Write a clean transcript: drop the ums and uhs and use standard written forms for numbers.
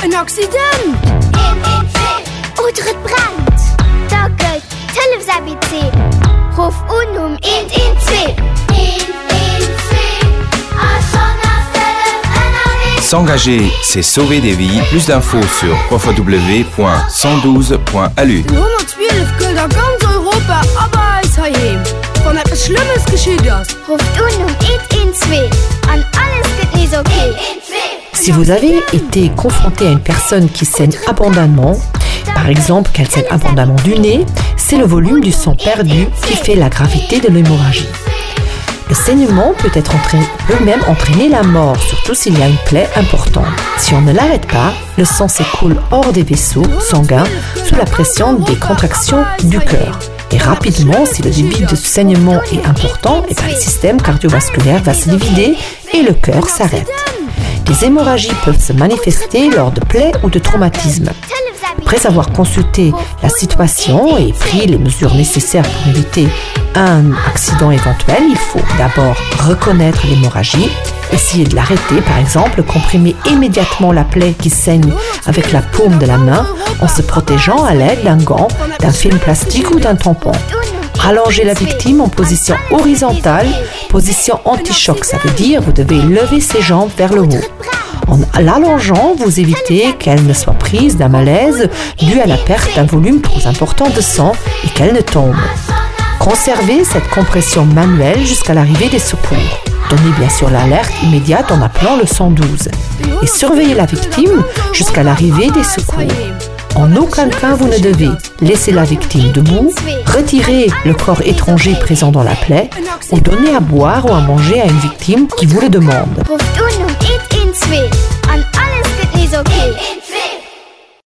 Ein Accident! Oder het brennt. Da geht Hilfs ABC. Ruf un 112. 112. S'engager, c'est sauver des vies. Plus d'infos sur www.112.lu. 112 gilt in ganz Europa, aber ist heim. Wenn etwas Schlimmes geschieht ist. Ruft un 112. An alles geht nicht okay. Si vous avez été confronté à une personne qui saigne abondamment, par exemple qu'elle saigne abondamment du nez, c'est le volume du sang perdu qui fait la gravité de l'hémorragie. Le saignement peut même entraîner la mort, surtout s'il y a une plaie importante. Si on ne l'arrête pas, le sang s'écoule hors des vaisseaux sanguins sous la pression des contractions du cœur. Et rapidement, si le débit de saignement est important, le système cardiovasculaire va se diviser et le cœur s'arrête. Les hémorragies peuvent se manifester lors de plaies ou de traumatismes. Après avoir consulté la situation et pris les mesures nécessaires pour éviter un accident éventuel, il faut d'abord reconnaître l'hémorragie, essayer de l'arrêter, par exemple, comprimer immédiatement la plaie qui saigne avec la paume de la main en se protégeant à l'aide d'un gant, d'un film plastique ou d'un tampon. Allonger la victime en position horizontale, position anti-choc, ça veut dire vous devez lever ses jambes vers le haut. En l'allongeant, vous évitez qu'elle ne soit prise d'un malaise dû à la perte d'un volume trop important de sang et qu'elle ne tombe. Conservez cette compression manuelle jusqu'à l'arrivée des secours. Donnez bien sûr l'alerte immédiate en appelant le 112 et surveillez la victime jusqu'à l'arrivée des secours. En aucun cas, vous ne devez laisser la victime debout, retirer le corps étranger présent dans la plaie ou donner à boire ou à manger à une victime qui vous le demande. Ruft un 112. An alles geht nicht okay.